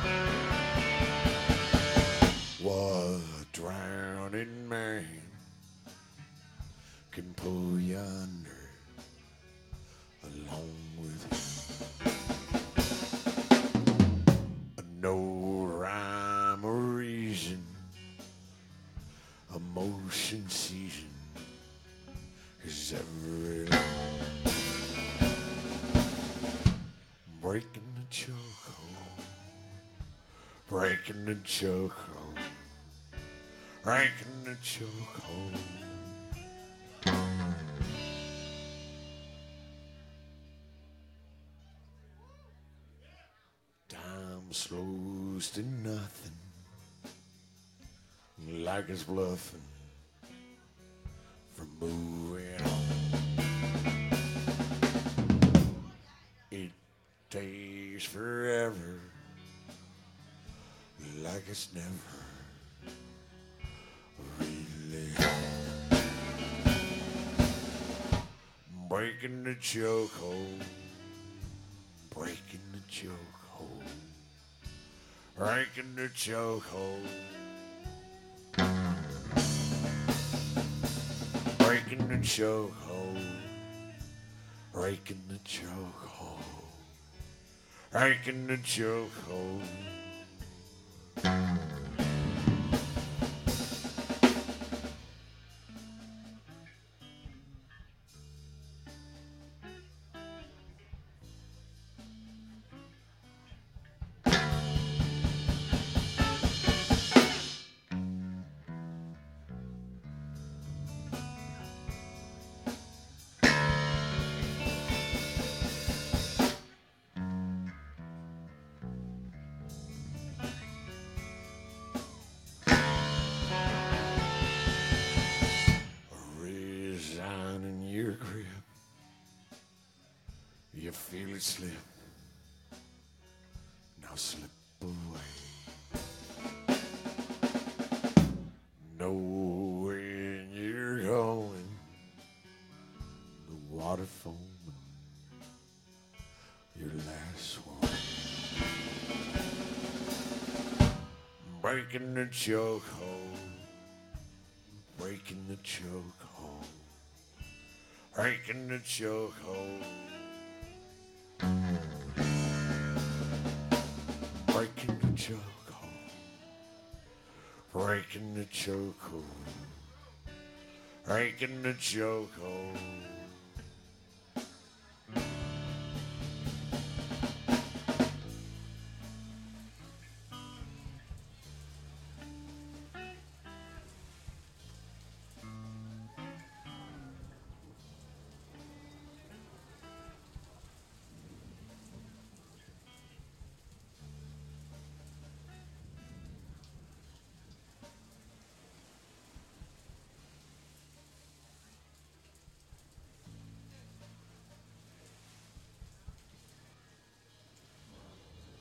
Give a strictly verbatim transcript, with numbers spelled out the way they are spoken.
What drowning man can pull you under along with him? No rhyme or reason, emotion season is every breaking the chokehold, breaking the chokehold, breaking the chokehold. Time slows to nothing, like it's bluffing from moving on. It takes forever, like it's never really breaking the chokehold, breaking the chokehold, breaking the chokehold, breaking the chokehold, breaking the chokehold, breaking the chokehold. Resigning your grip, you feel it slip, now slip away. Knowing you're going, the water foaming, your last one. Breaking the chokehold, breaking the chokehold, breaking the chokehold, breaking the chokehold, breaking the chokehold, breaking the chokehold.